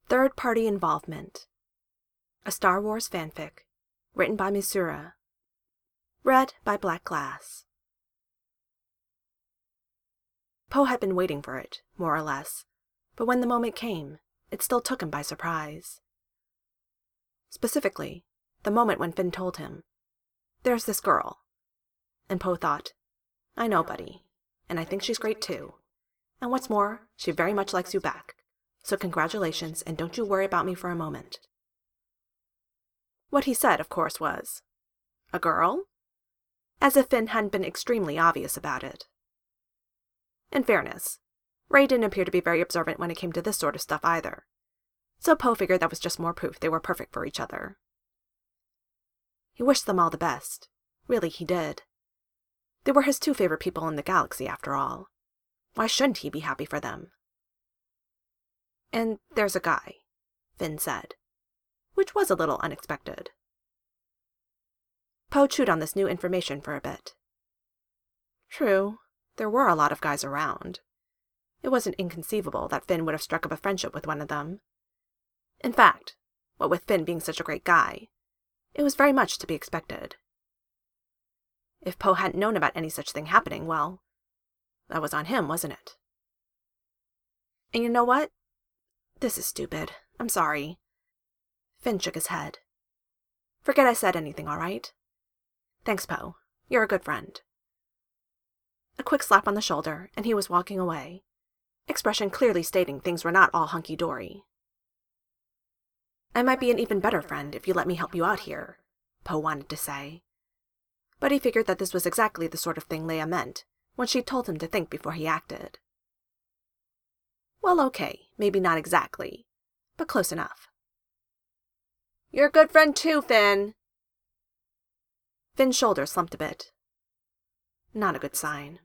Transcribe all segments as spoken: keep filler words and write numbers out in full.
Third-party involvement. A Star Wars fanfic, written by Misura. Read by Black Glass. Poe had been waiting for it, more or less, but when the moment came, it still took him by surprise. Specifically, the moment when Finn told him, "There's this girl." And Poe thought, "I know, buddy, and I think she's great too. And what's more, she very much likes you back. So congratulations, and don't you worry about me for a moment." What he said, of course, was, "A girl?" As if Finn hadn't been extremely obvious about it. In fairness, Ray didn't appear to be very observant when it came to this sort of stuff either, so Poe figured that was just more proof they were perfect for each other. He wished them all the best. Really, he did. They were his two favorite people in the galaxy, after all. Why shouldn't he be happy for them? "And there's a guy," Finn said, which was a little unexpected. Poe chewed on this new information for a bit. True, there were a lot of guys around. It wasn't inconceivable that Finn would have struck up a friendship with one of them. In fact, what with Finn being such a great guy, it was very much to be expected. If Poe hadn't known about any such thing happening, well, that was on him, wasn't it? And you know what? This is stupid. I'm sorry. Finn shook his head. Forget I said anything, all right? Thanks, Poe. You're a good friend. A quick slap on the shoulder, and he was walking away, expression clearly stating things were not all hunky-dory. "I might be an even better friend if you let me help you out here," Poe wanted to say. But he figured that this was exactly the sort of thing Leia meant when she told him to think before he acted. Well, okay, maybe not exactly, but close enough. "You're a good friend too, Finn." Finn's shoulders slumped a bit. Not a good sign.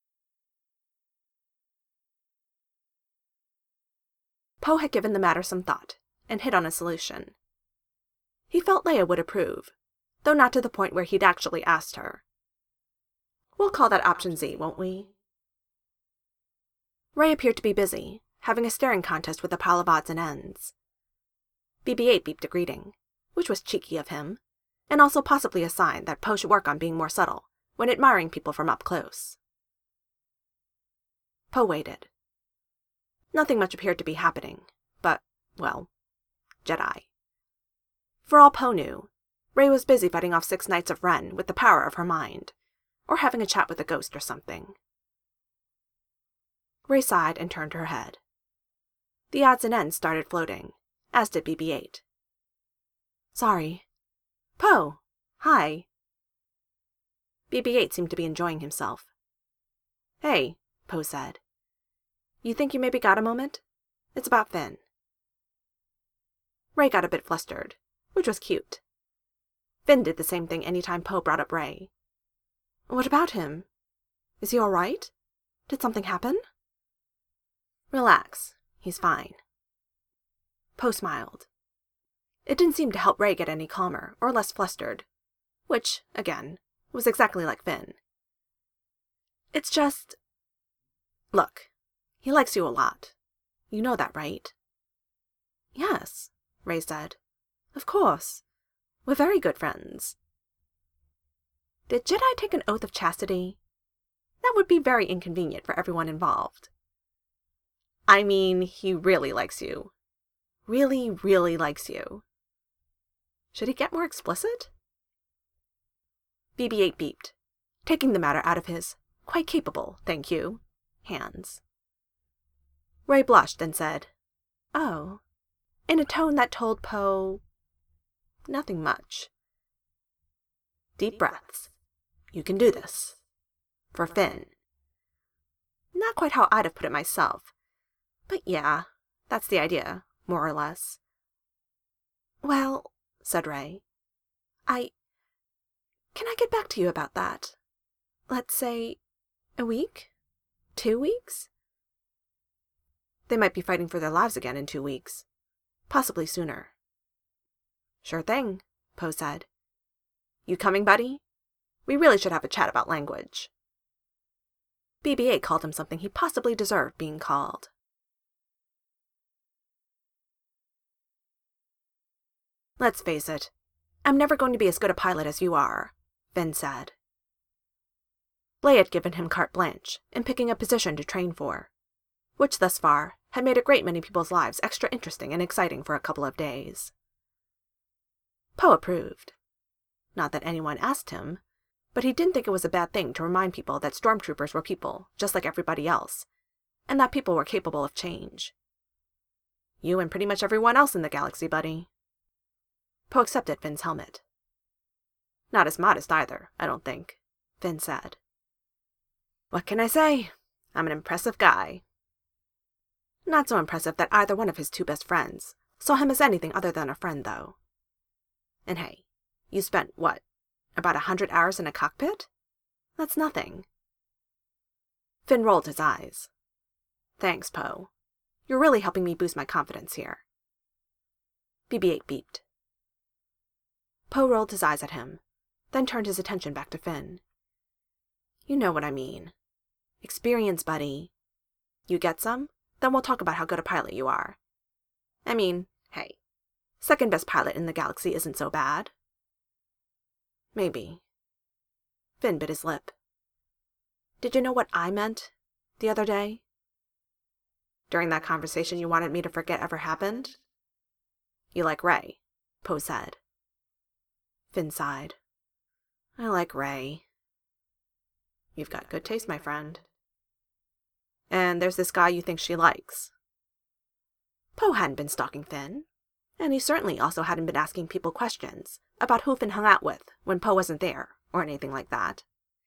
Poe had given the matter some thought, and hit on a solution. He felt Leia would approve, though not to the point where he'd actually asked her. We'll call that option Z, won't we? Ray appeared to be busy, having a staring contest with a pile of odds and ends. B B eight beeped a greeting, which was cheeky of him, and also possibly a sign that Poe should work on being more subtle when admiring people from up close. Poe waited. Nothing much appeared to be happening, but, well, Jedi. For all Poe knew, Ray was busy fighting off six Knights of Ren with the power of her mind, or having a chat with a ghost or something. Ray sighed and turned her head. The odds and ends started floating, as did B B eight. Sorry. Poe! Hi! B B eight seemed to be enjoying himself. Hey, Poe said. You think you maybe got a moment? It's about Finn. Ray got a bit flustered, which was cute. Finn did the same thing any time Poe brought up Ray. What about him? Is he all right? Did something happen? Relax. He's fine. Poe smiled. It didn't seem to help Ray get any calmer or less flustered, which, again, was exactly like Finn. It's just... Look, he likes you a lot. You know that, right? Yes, Ray said. Of course. We're very good friends. Did Jedi take an oath of chastity? That would be very inconvenient for everyone involved. I mean, he really likes you. Really, really likes you. Should he get more explicit? B B eight beeped, taking the matter out of his, quite capable, thank you, hands. Ray blushed and said, Oh, in a tone that told Poe nothing much. Deep breaths. You can do this. For Finn. Not quite how I'd have put it myself, but yeah, that's the idea, more or less. Well, said Ray, I... Can I get back to you about that? Let's say, a week? Two weeks? They might be fighting for their lives again in two weeks. Possibly sooner. Sure thing, Poe said. You coming, buddy? We really should have a chat about language. B B eight called him something he possibly deserved being called. Let's face it, I'm never going to be as good a pilot as you are, Finn said. Lay had given him carte blanche in picking a position to train for, which thus far had made a great many people's lives extra interesting and exciting for a couple of days. Poe approved. Not that anyone asked him, but he didn't think it was a bad thing to remind people that stormtroopers were people just like everybody else, and that people were capable of change. You and pretty much everyone else in the galaxy, buddy. Poe accepted Finn's helmet. Not as modest either, I don't think, Finn said. What can I say? I'm an impressive guy. Not so impressive that either one of his two best friends saw him as anything other than a friend, though. And hey, you spent, what, about a hundred hours in a cockpit? That's nothing. Finn rolled his eyes. Thanks, Poe. You're really helping me boost my confidence here. B B eight beeped. Poe rolled his eyes at him, then turned his attention back to Finn. You know what I mean. Experience, buddy. You get some? Then we'll talk about how good a pilot you are. I mean, hey, second best pilot in the galaxy isn't so bad. Maybe. Finn bit his lip. Did you know what I meant the other day? During that conversation you wanted me to forget ever happened? You like Rey, Poe said. Finn sighed. I like Rey. You've got good taste, my friend. And there's this guy you think she likes. Poe hadn't been stalking Finn, and he certainly also hadn't been asking people questions about who Finn hung out with when Poe wasn't there, or anything like that.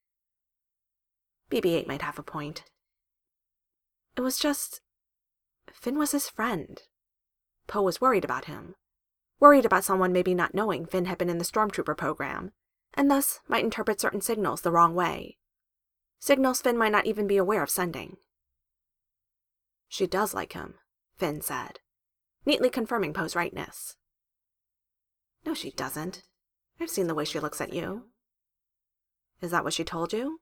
B B eight might have a point. It was just... Finn was his friend. Poe was worried about him. Worried about someone maybe not knowing Finn had been in the Stormtrooper program, and thus might interpret certain signals the wrong way. Signals Finn might not even be aware of sending. She does like him, Finn said, neatly confirming Poe's rightness. No, she doesn't. I've seen the way she looks at you. Is that what she told you?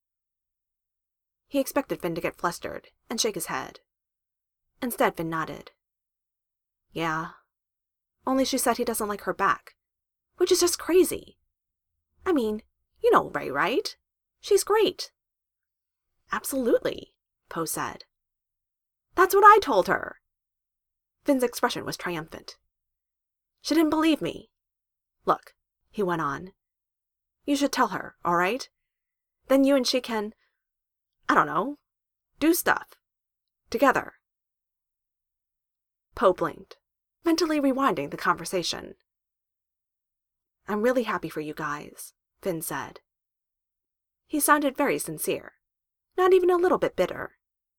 He expected Finn to get flustered and shake his head. Instead, Finn nodded. Yeah. Only she said he doesn't like her back, which is just crazy. I mean, you know Rey, right? She's great. Absolutely, Poe said. That's what I told her. Finn's expression was triumphant. She didn't believe me. Look, he went on. You should tell her, all right? Then you and she can, I don't know, do stuff. Together. Poe blinked, mentally rewinding the conversation. I'm really happy for you guys, Finn said. He sounded very sincere, not even a little bit bitter.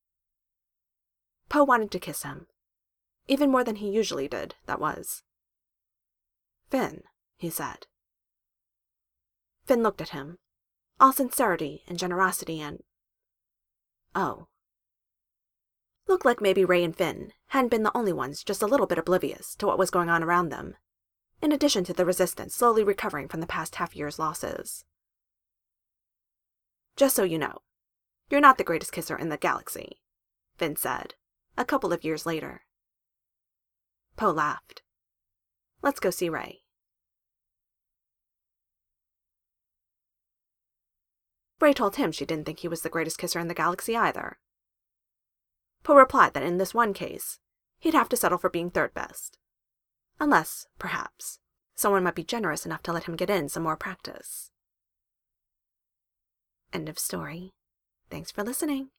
Poe wanted to kiss him, even more than he usually did, that was. Finn, he said. Finn looked at him, all sincerity and generosity and... Oh. Looked like maybe Rey and Finn hadn't been the only ones just a little bit oblivious to what was going on around them, in addition to the Resistance slowly recovering from the past half-year's losses. Just so you know, you're not the greatest kisser in the galaxy, Finn said, a couple of years later. Poe laughed. Let's go see Rey. Rey told him she didn't think he was the greatest kisser in the galaxy either. Poe replied that in this one case, he'd have to settle for being third best. Unless, perhaps, someone might be generous enough to let him get in some more practice. End of story. Thanks for listening.